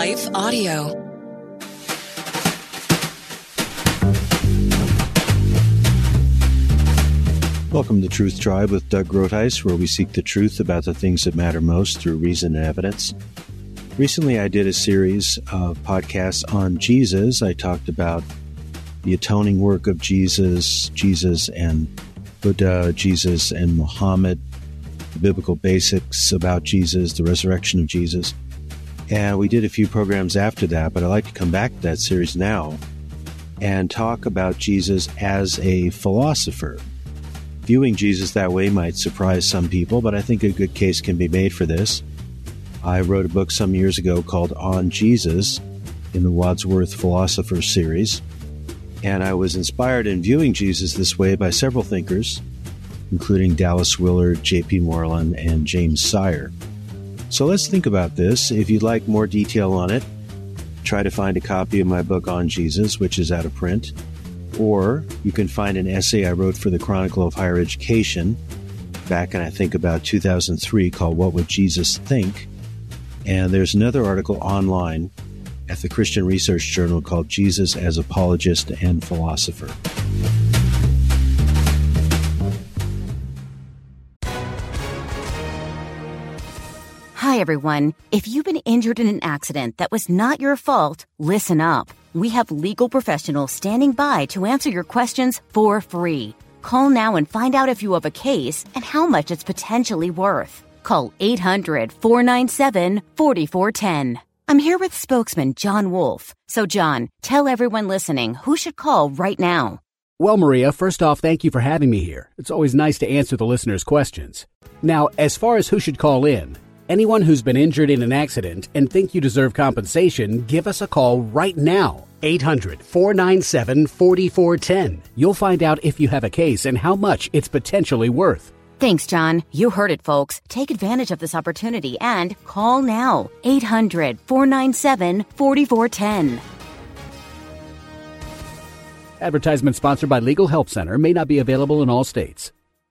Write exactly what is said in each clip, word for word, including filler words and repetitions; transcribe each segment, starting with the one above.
Life Audio. Welcome to Truth Tribe with Doug Groothuis, where we seek the truth about the things that matter most through reason and evidence. Recently, I did a series of podcasts on Jesus. I talked about the atoning work of Jesus, Jesus and Buddha, Jesus and Muhammad, the biblical basics about Jesus, the resurrection of Jesus. And we did a few programs after that, but I'd like to come back to that series now and talk about Jesus as a philosopher. Viewing Jesus that way might surprise some people, but I think a good case can be made for this. I wrote a book some years ago called On Jesus in the Wadsworth Philosopher series, and I was inspired in viewing Jesus this way by several thinkers, including Dallas Willard, J P Moreland, and James Sire. So let's think about this. If you'd like more detail on it, try to find a copy of my book On Jesus, which is out of print. Or you can find an essay I wrote for the Chronicle of Higher Education back in, I think, about two thousand three called What Would Jesus Think? And there's another article online at the Christian Research Journal called Jesus as Apologist and Philosopher. Hi, everyone. If you've been injured in an accident that was not your fault, listen up. We have legal professionals standing by to answer your questions for free. Call now and find out if you have a case and how much it's potentially worth. Call eight hundred, four nine seven, four four one zero. I'm here with spokesman John Wolf. So, John, tell everyone listening who should call right now. Well, Maria, first off, thank you for having me here. It's always nice to answer the listeners' questions. Now, as far as who should call in, anyone who's been injured in an accident and think you deserve compensation, give us a call right now. eight hundred, four nine seven, four four one zero. You'll find out if you have a case and how much it's potentially worth. Thanks, John. You heard it, folks. Take advantage of this opportunity and call now. eight hundred, four nine seven, four four one zero. Advertisement sponsored by Legal Help Center. May not be available in all states.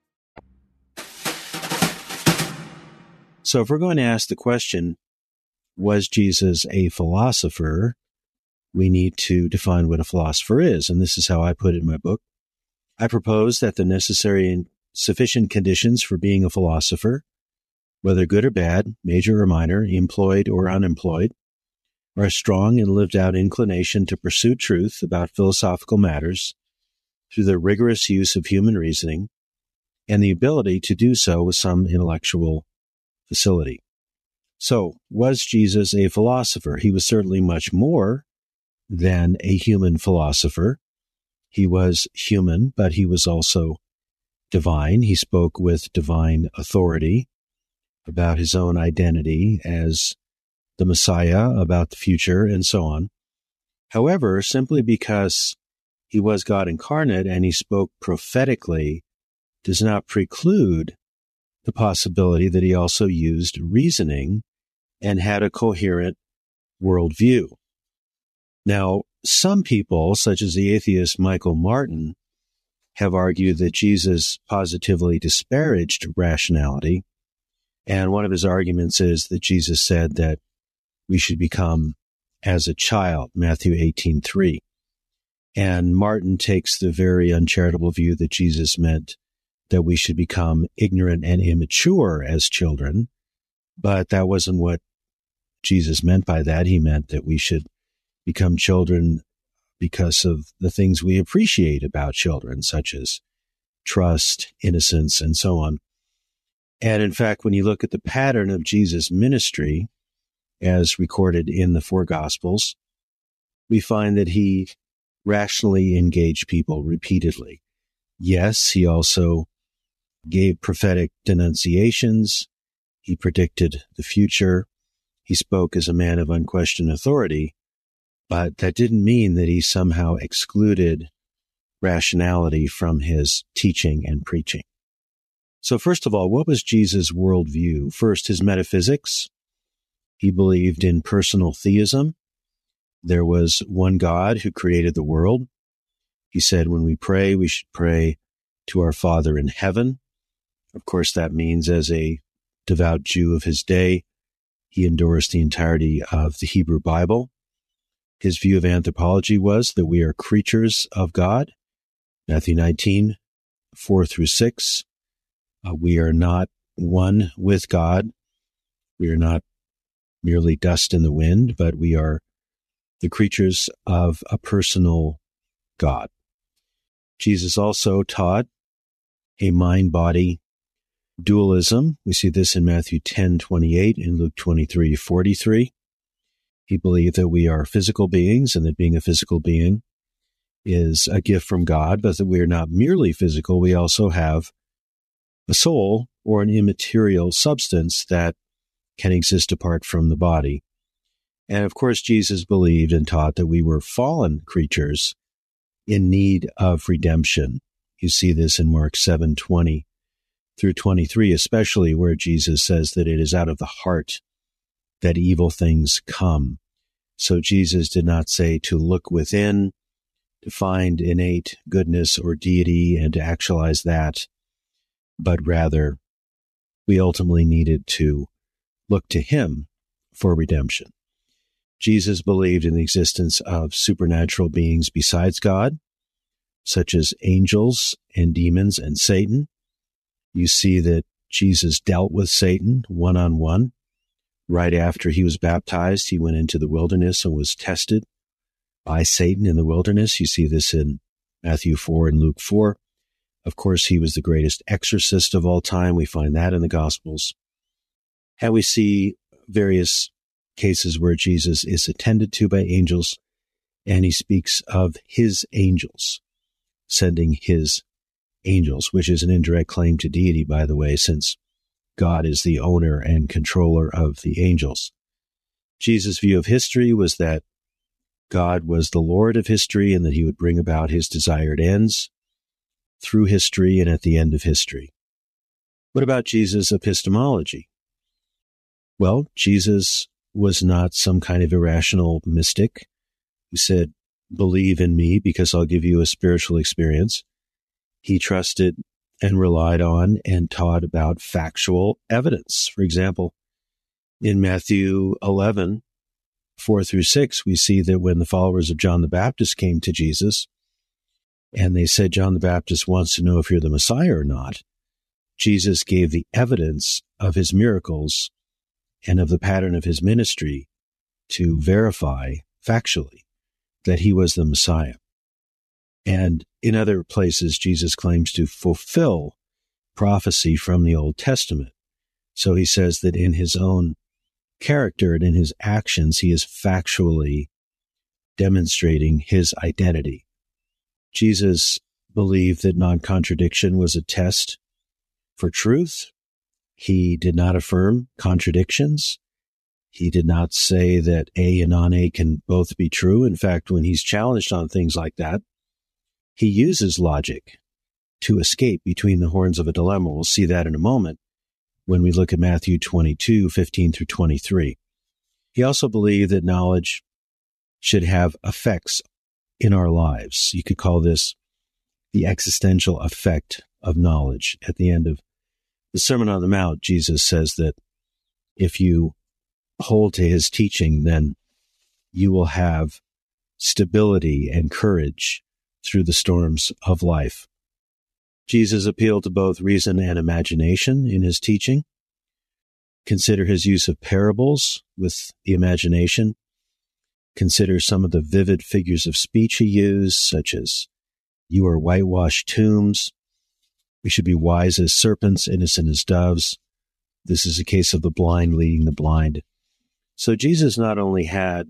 So if we're going to ask the question, was Jesus a philosopher? We need to define what a philosopher is, and this is how I put it in my book. I propose that the necessary and sufficient conditions for being a philosopher, whether good or bad, major or minor, employed or unemployed, are a strong and lived-out inclination to pursue truth about philosophical matters through the rigorous use of human reasoning and the ability to do so with some intellectual facility. So, was Jesus a philosopher? He was certainly much more than a human philosopher. He was human, but he was also divine. He spoke with divine authority about his own identity as the Messiah, about the future, and so on. However, simply because he was God incarnate and he spoke prophetically does not preclude the possibility that he also used reasoning and had a coherent worldview. Now, some people, such as the atheist Michael Martin, have argued that Jesus positively disparaged rationality, and one of his arguments is that Jesus said that we should become as a child, Matthew eighteen three. And Martin takes the very uncharitable view that Jesus meant that we should become ignorant and immature as children, but that wasn't what Jesus meant by that. He meant that we should become children because of the things we appreciate about children, such as trust, innocence, and so on. And in fact, when you look at the pattern of Jesus' ministry, as recorded in the four Gospels, we find that he rationally engaged people repeatedly. Yes, he also gave prophetic denunciations. He predicted the future. He spoke as a man of unquestioned authority, but that didn't mean that he somehow excluded rationality from his teaching and preaching. So first of all, what was Jesus' worldview? First, his metaphysics. He believed in personal theism. There was one God who created the world. He said when we pray, we should pray to our Father in heaven. Of course, that means, as a devout Jew of his day, He endorsed the entirety of the Hebrew Bible. His view of anthropology was that we are creatures of God. Matthew nineteen, four through six. Uh, we are not one with God. We are not merely dust in the wind, but we are the creatures of a personal God. Jesus also taught a mind-body dualism. We see this in Matthew ten twenty-eight and Luke twenty-three forty-three. He believed that we are physical beings and that being a physical being is a gift from God, but that we are not merely physical. We also have a soul or an immaterial substance that can exist apart from the body. And of course, Jesus believed and taught that we were fallen creatures in need of redemption. You see this in Mark seven twenty through twenty-three, especially where Jesus says that it is out of the heart that evil things come. So Jesus did not say to look within, to find innate goodness or deity and to actualize that, but rather we ultimately needed to look to him for redemption. Jesus believed in the existence of supernatural beings besides God, such as angels and demons and Satan. You see that Jesus dealt with Satan one-on-one. Right after he was baptized, he went into the wilderness and was tested by Satan in the wilderness. You see this in Matthew four and Luke four. Of course, he was the greatest exorcist of all time. We find that in the Gospels. And we see various cases where Jesus is attended to by angels, and he speaks of his angels, sending his angels, which is an indirect claim to deity, by the way, since God is the owner and controller of the angels. Jesus' view of history was that God was the Lord of history and that he would bring about his desired ends through history and at the end of history. What about Jesus' epistemology? Well, Jesus was not some kind of irrational mystic who said, believe in me because I'll give you a spiritual experience. He trusted and relied on and taught about factual evidence. For example, in Matthew eleven, four through six, we see that when the followers of John the Baptist came to Jesus and they said, John the Baptist wants to know if you're the Messiah or not, Jesus gave the evidence of his miracles and of the pattern of his ministry to verify factually that he was the Messiah. And in other places, Jesus claims to fulfill prophecy from the Old Testament. So he says that in his own character and in his actions, he is factually demonstrating his identity. Jesus believed that non-contradiction was a test for truth. He did not affirm contradictions. He did not say that A and non-A can both be true. In fact, when he's challenged on things like that, he uses logic to escape between the horns of a dilemma. We'll see that in a moment when we look at Matthew twenty-two, fifteen through twenty-three. He also believed that knowledge should have effects in our lives. You could call this the existential effect of knowledge. At the end of the Sermon on the Mount, Jesus says that if you hold to his teaching, then you will have stability and courage through the storms of life. Jesus appealed to both reason and imagination in his teaching. Consider his use of parables with the imagination. Consider some of the vivid figures of speech he used, such as, you are whitewashed tombs. We should be wise as serpents, innocent as doves. This is a case of the blind leading the blind. So Jesus not only had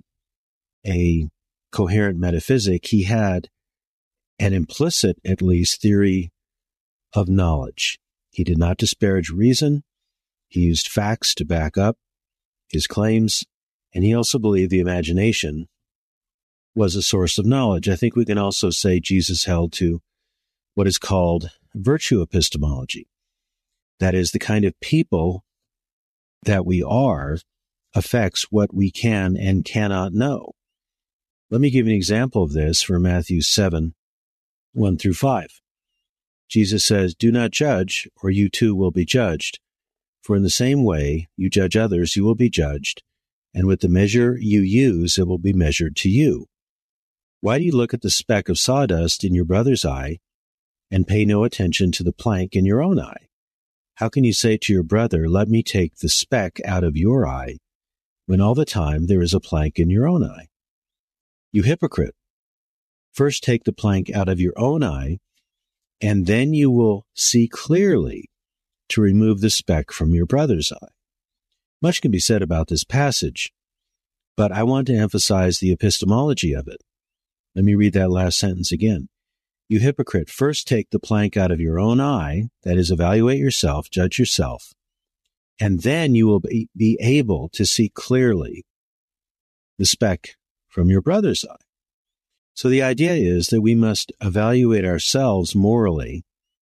a coherent metaphysic, he had an implicit, at least, theory of knowledge. He did not disparage reason. He used facts to back up his claims, and he also believed the imagination was a source of knowledge. I think we can also say Jesus held to what is called virtue epistemology. That is, the kind of people that we are affects what we can and cannot know. Let me give you an example of this from Matthew seven, one through five. Jesus says, do not judge, or you too will be judged. For in the same way you judge others, you will be judged, and with the measure you use, it will be measured to you. Why do you look at the speck of sawdust in your brother's eye and pay no attention to the plank in your own eye? How can you say to your brother, let me take the speck out of your eye, when all the time there is a plank in your own eye? You hypocrite! First take the plank out of your own eye, and then you will see clearly to remove the speck from your brother's eye. Much can be said about this passage, but I want to emphasize the epistemology of it. Let me read that last sentence again. You hypocrite, first take the plank out of your own eye, that is, evaluate yourself, judge yourself, and then you will be, be able to see clearly the speck from your brother's eye. So the idea is that we must evaluate ourselves morally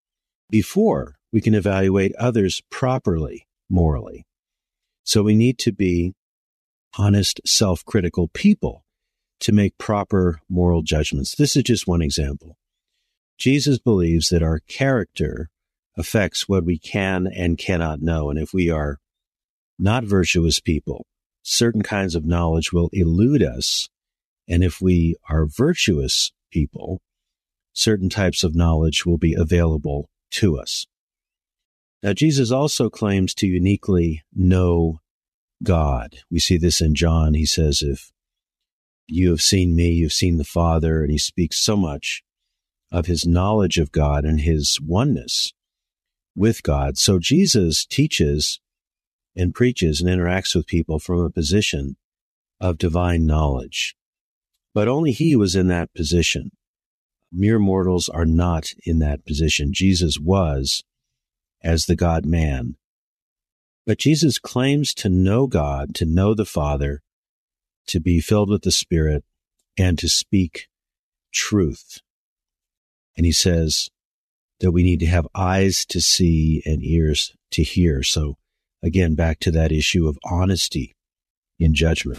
before we can evaluate others properly morally. So we need to be honest, self-critical people to make proper moral judgments. This is just one example. Jesus believes that our character affects what we can and cannot know. And if we are not virtuous people, certain kinds of knowledge will elude us. And if we are virtuous people, certain types of knowledge will be available to us. Now, Jesus also claims to uniquely know God. We see this in John. He says, if you have seen me, you've seen the Father, and he speaks so much of his knowledge of God and his oneness with God. So Jesus teaches and preaches and interacts with people from a position of divine knowledge. But only he was in that position. Mere mortals are not in that position. Jesus was as the God-man. But Jesus claims to know God, to know the Father, to be filled with the Spirit, and to speak truth. And he says that we need to have eyes to see and ears to hear. So again, back to that issue of honesty in judgment.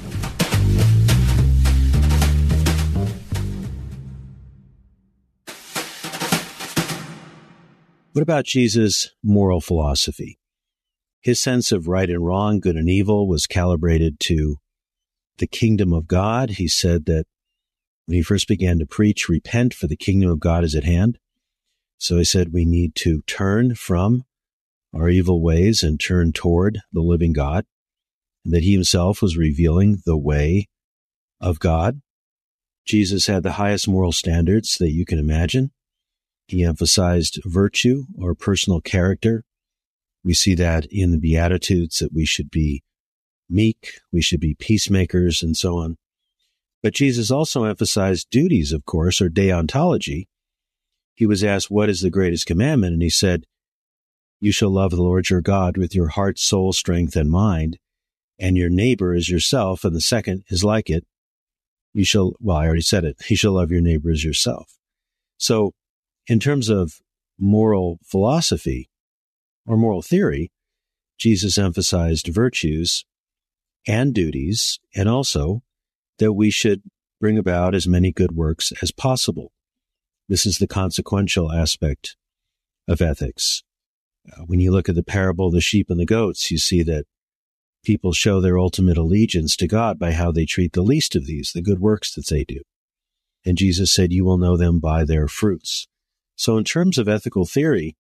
What about Jesus' moral philosophy? His sense of right and wrong, good and evil, was calibrated to the kingdom of God. He said that when he first began to preach, repent, for the kingdom of God is at hand. So he said we need to turn from our evil ways and turn toward the living God, and that he himself was revealing the way of God. Jesus had the highest moral standards that you can imagine. He emphasized virtue or personal character. We see that in the Beatitudes, that we should be meek, we should be peacemakers, and so on. But Jesus also emphasized duties, of course, or deontology. He was asked, what is the greatest commandment? And he said, you shall love the Lord your God with your heart, soul, strength, and mind, and your neighbor as yourself. And the second is like it. You shall, well, I already said it. You shall love your neighbor as yourself. So in terms of moral philosophy or moral theory, Jesus emphasized virtues and duties, and also that we should bring about as many good works as possible. This is the consequential aspect of ethics. Uh, when you look at the parable of the sheep and the goats, you see that people show their ultimate allegiance to God by how they treat the least of these, the good works that they do. And Jesus said, you will know them by their fruits. So in terms of ethical theory,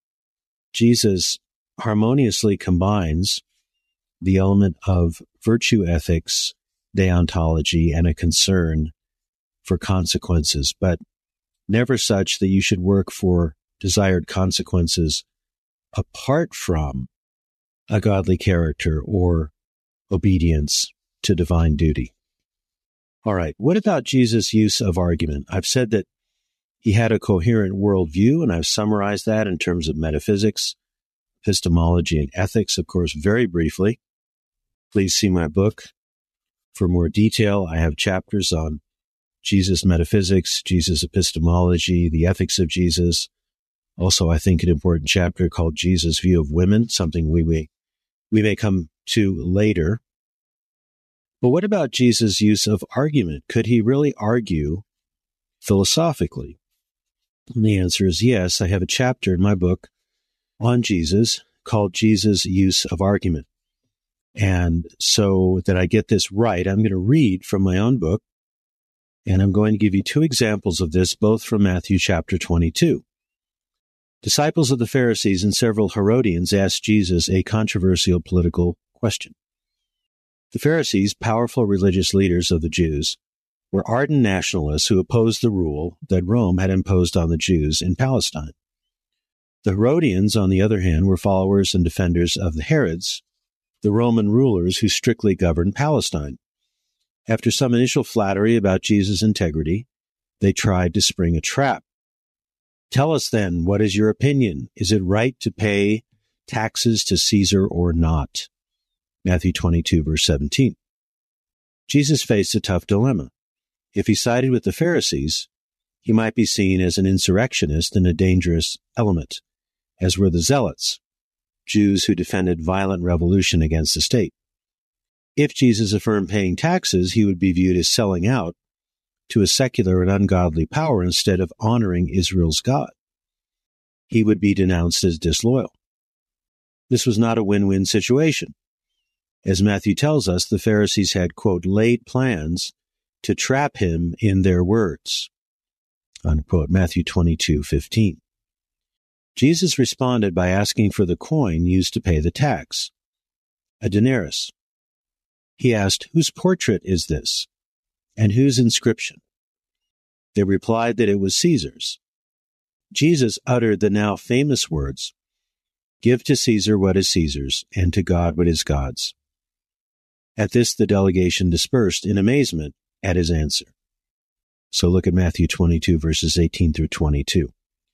Jesus harmoniously combines the element of virtue ethics, deontology, and a concern for consequences, but never such that you should work for desired consequences apart from a godly character or obedience to divine duty. All right, what about Jesus' use of argument? I've said that he had a coherent worldview, and I've summarized that in terms of metaphysics, epistemology, and ethics, of course, very briefly. Please see my book for more detail. I have chapters on Jesus' metaphysics, Jesus' epistemology, the ethics of Jesus. Also, I think an important chapter called Jesus' view of women, something we may, we may come to later. But what about Jesus' use of argument? Could he really argue philosophically? And the answer is yes. I have a chapter in my book on Jesus called Jesus' use of argument. And so that I get this right, I'm going to read from my own book, and I'm going to give you two examples of this, both from Matthew chapter twenty-two. Disciples of the Pharisees and several Herodians asked Jesus a controversial political question. The Pharisees, powerful religious leaders of the Jews, were ardent nationalists who opposed the rule that Rome had imposed on the Jews in Palestine. The Herodians, on the other hand, were followers and defenders of the Herods, the Roman rulers who strictly governed Palestine. After some initial flattery about Jesus' integrity, they tried to spring a trap. Tell us then, what is your opinion? Is it right to pay taxes to Caesar or not? Matthew twenty-two, verse seventeen. Jesus faced a tough dilemma. If he sided with the Pharisees, he might be seen as an insurrectionist and a dangerous element, as were the Zealots, Jews who defended violent revolution against the state. If Jesus affirmed paying taxes, he would be viewed as selling out to a secular and ungodly power instead of honoring Israel's God. He would be denounced as disloyal. This was not a win-win situation. As Matthew tells us, the Pharisees had, quote, laid plans to trap him in their words, unquote, Matthew twenty-two fifteen. Jesus responded by asking for the coin used to pay the tax, a denarius. He asked, whose portrait is this, and whose inscription? They replied that it was Caesar's. Jesus uttered the now famous words, give to Caesar what is Caesar's, and to God what is God's. At this, the delegation dispersed in amazement at his answer. So look at Matthew twenty-two, verses eighteen through twenty-two.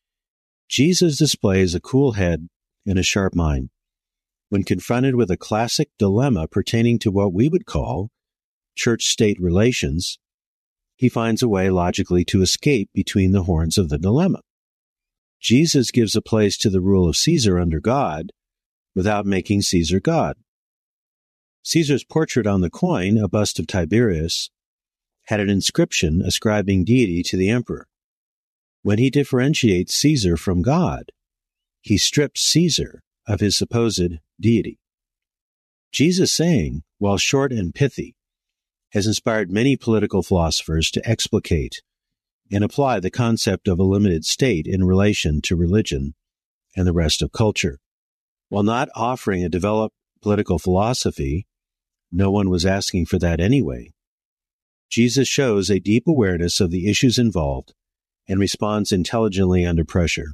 Jesus displays a cool head and a sharp mind. When confronted with a classic dilemma pertaining to what we would call church-state relations, he finds a way logically to escape between the horns of the dilemma. Jesus gives a place to the rule of Caesar under God without making Caesar God. Caesar's portrait on the coin, a bust of Tiberius, had an inscription ascribing deity to the emperor. When he differentiates Caesar from God, he strips Caesar of his supposed deity. Jesus' saying, while short and pithy, has inspired many political philosophers to explicate and apply the concept of a limited state in relation to religion and the rest of culture. While not offering a developed political philosophy, no one was asking for that anyway, Jesus shows a deep awareness of the issues involved and responds intelligently under pressure.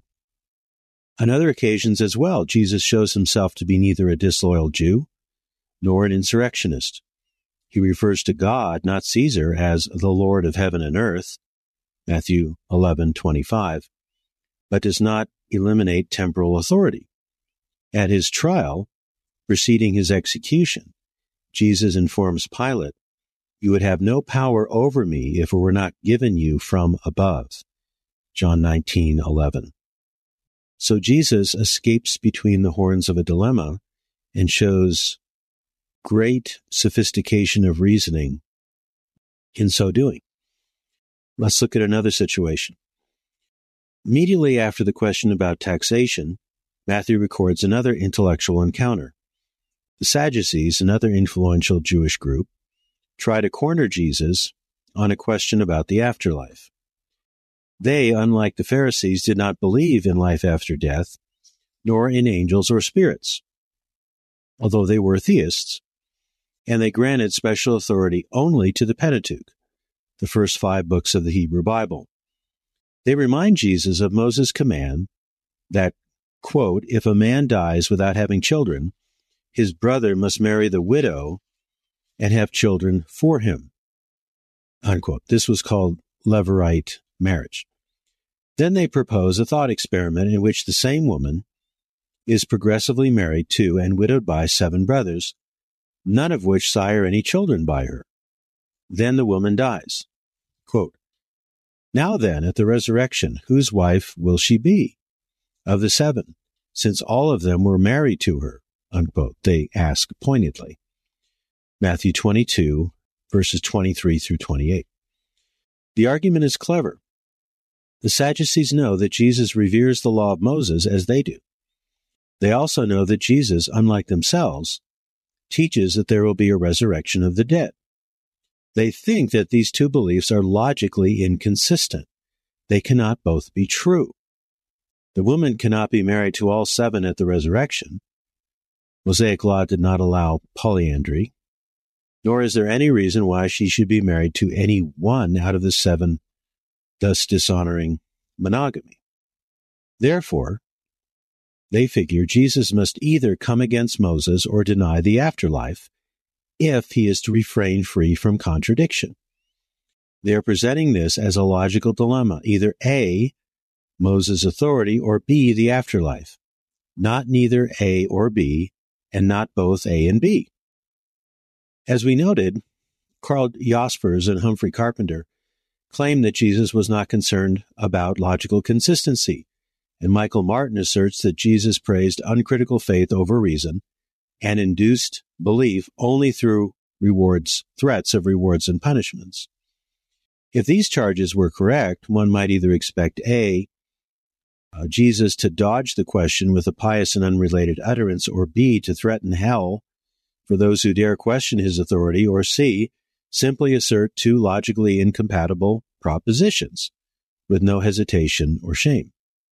On other occasions as well, Jesus shows himself to be neither a disloyal Jew nor an insurrectionist. He refers to God, not Caesar, as the Lord of heaven and earth, Matthew eleven twenty-five, but does not eliminate temporal authority. At his trial, preceding his execution, Jesus informs Pilate, you would have no power over me if it were not given you from above, John nineteen eleven. So Jesus escapes between the horns of a dilemma and shows great sophistication of reasoning in so doing. Let's look at another situation. Immediately after the question about taxation, Matthew records another intellectual encounter. The Sadducees, another influential Jewish group, try to corner Jesus on a question about the afterlife. They, unlike the Pharisees, did not believe in life after death, nor in angels or spirits, although they were theists, and they granted special authority only to the Pentateuch, the first five books of the Hebrew Bible. They remind Jesus of Moses' command that, quote, if a man dies without having children, his brother must marry the widow and have children for him, unquote. This was called Levirate marriage. Then they propose a thought experiment in which the same woman is progressively married to and widowed by seven brothers, none of which sire any children by her. Then the woman dies. Quote, now then, at the resurrection, whose wife will she be of the seven, since all of them were married to her? Unquote. They ask pointedly. Matthew twenty-two, verses twenty-three through twenty-eight. The argument is clever. The Sadducees know that Jesus reveres the law of Moses as they do. They also know that Jesus, unlike themselves, teaches that there will be a resurrection of the dead. They think that these two beliefs are logically inconsistent. They cannot both be true. The woman cannot be married to all seven at the resurrection. Mosaic law did not allow polyandry, nor is there any reason why she should be married to any one out of the seven, thus dishonoring monogamy. Therefore, they figure Jesus must either come against Moses or deny the afterlife if he is to refrain free from contradiction. They are presenting this as a logical dilemma, either A, Moses' authority, or B, the afterlife, not neither A or B, and not both A and B. As we noted, Karl Jaspers and Humphrey Carpenter claim that Jesus was not concerned about logical consistency, and Michael Martin asserts that Jesus praised uncritical faith over reason and induced belief only through rewards, threats of rewards and punishments. If these charges were correct, one might either expect A, uh, Jesus to dodge the question with a pious and unrelated utterance, or B, to threaten hell for those who dare question his authority, or C, simply assert two logically incompatible propositions with no hesitation or shame.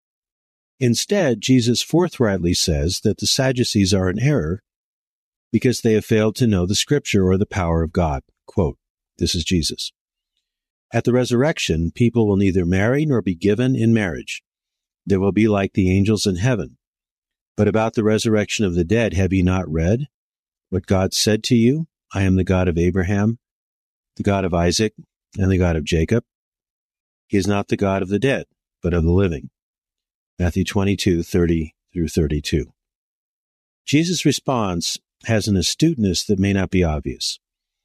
Instead, Jesus forthrightly says that the Sadducees are in error because they have failed to know the Scripture or the power of God. Quote, this is Jesus. At the resurrection, people will neither marry nor be given in marriage. They will be like the angels in heaven. But about the resurrection of the dead, have you not read what God said to you? I am the God of Abraham, the God of Isaac, and the God of Jacob. He is not the God of the dead, but of the living. Matthew twenty-two, thirty through thirty-two. Jesus' response has an astuteness that may not be obvious.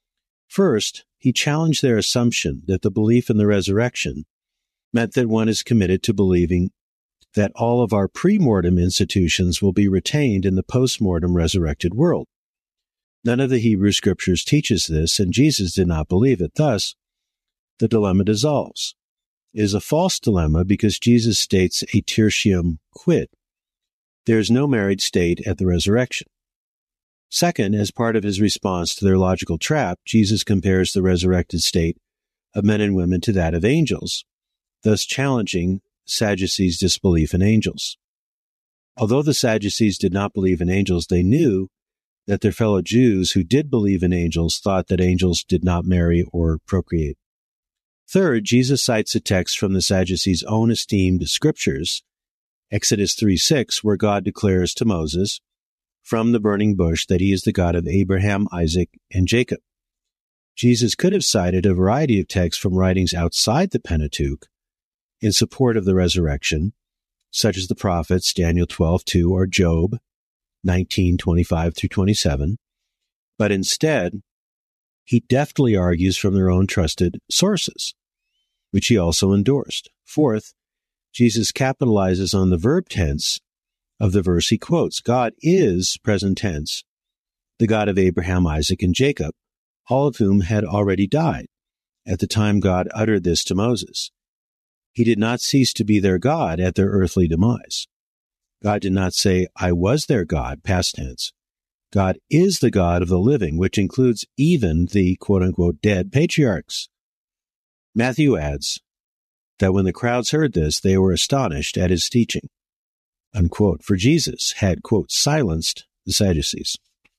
First, he challenged their assumption that the belief in the resurrection meant that one is committed to believing that all of our pre-mortem institutions will be retained in the post-mortem resurrected world. None of the Hebrew Scriptures teaches this, and Jesus did not believe it. Thus, the dilemma dissolves. It is a false dilemma because Jesus states a tertium quid. There is no married state at the resurrection. Second, as part of his response to their logical trap, Jesus compares the resurrected state of men and women to that of angels, thus challenging Sadducees' disbelief in angels. Although the Sadducees did not believe in angels, they knew that their fellow Jews who did believe in angels thought that angels did not marry or procreate. Third, Jesus cites a text from the Sadducees' own esteemed scriptures, Exodus three six, where God declares to Moses from the burning bush that he is the God of Abraham, Isaac, and Jacob. Jesus could have cited a variety of texts from writings outside the Pentateuch in support of the resurrection, such as the prophets, Daniel twelve two, or Job nineteen twenty-five through twenty-seven, but instead, he deftly argues from their own trusted sources, which he also endorsed. Fourth, Jesus capitalizes on the verb tense of the verse he quotes. God is, present tense, the God of Abraham, Isaac, and Jacob, all of whom had already died at the time God uttered this to Moses. He did not cease to be their God at their earthly demise. God did not say, I was their God, past tense. God is the God of the living, which includes even the quote-unquote dead patriarchs. Matthew adds that when the crowds heard this, they were astonished at his teaching, unquote, for Jesus had, quote, silenced the Sadducees.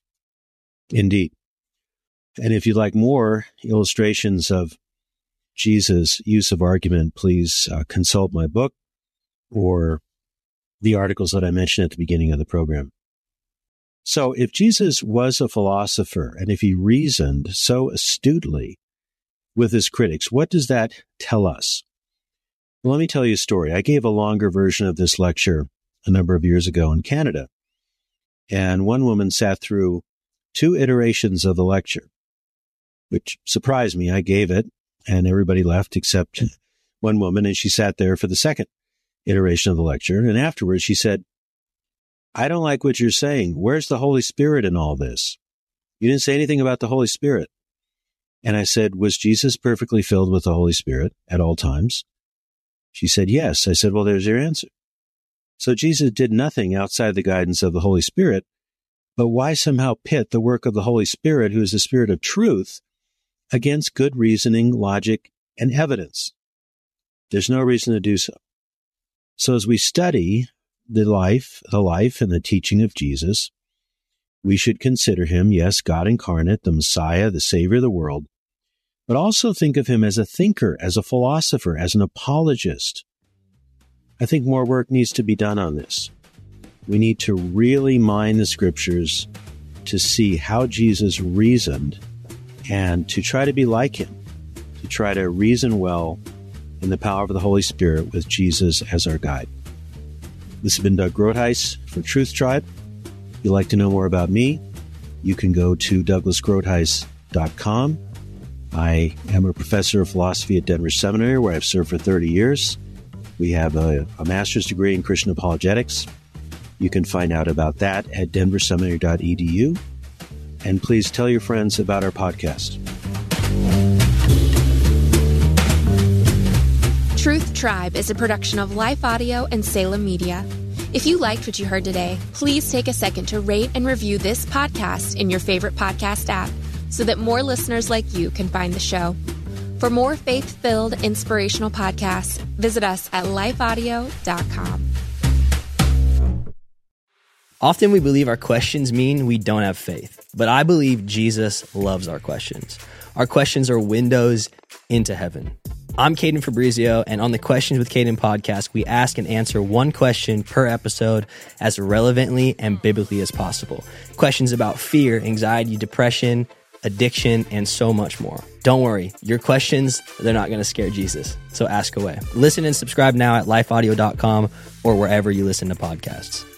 Indeed. And if you'd like more illustrations of Jesus' use of argument, please uh, consult my book or the articles that I mentioned at the beginning of the program. So if Jesus was a philosopher and if he reasoned so astutely with his critics, what does that tell us? Well, let me tell you a story. I gave a longer version of this lecture a number of years ago in Canada, and one woman sat through two iterations of the lecture, which surprised me. I gave it, and everybody left except one woman, and she sat there for the second iteration of the lecture, and afterwards she said, I don't like what you're saying. Where's the Holy Spirit in all this? You didn't say anything about the Holy Spirit. And I said, was Jesus perfectly filled with the Holy Spirit at all times? She said, yes. I said, well, there's your answer. So Jesus did nothing outside the guidance of the Holy Spirit, but why somehow pit the work of the Holy Spirit, who is the Spirit of truth, against good reasoning, logic, and evidence? There's no reason to do so. So as we study the life, the life and the teaching of Jesus, we should consider him, yes, God incarnate, the Messiah, the Savior of the world, but also think of him as a thinker, as a philosopher, as an apologist. I think more work needs to be done on this. We need to really mine the scriptures to see how Jesus reasoned and to try to be like him, to try to reason well in the power of the Holy Spirit with Jesus as our guide. This has been Doug Groothuis for Truth Tribe. If you'd like to know more about me, you can go to douglas groothuis dot com. I am a professor of philosophy at Denver Seminary, where I've served for thirty years. We have a, a master's degree in Christian apologetics. You can find out about that at denver seminary dot e d u. And please tell your friends about our podcast. Truth Tribe is a production of Life Audio and Salem Media. If you liked what you heard today, please take a second to rate and review this podcast in your favorite podcast app so that more listeners like you can find the show. For more faith-filled, inspirational podcasts, visit us at life audio dot com. Often we believe our questions mean we don't have faith, but I believe Jesus loves our questions. Our questions are windows into heaven. I'm Caden Fabrizio, and on the Questions with Caden podcast, we ask and answer one question per episode as relevantly and biblically as possible. Questions about fear, anxiety, depression, addiction, and so much more. Don't worry, your questions, they're not going to scare Jesus, so ask away. Listen and subscribe now at life audio dot com or wherever you listen to podcasts.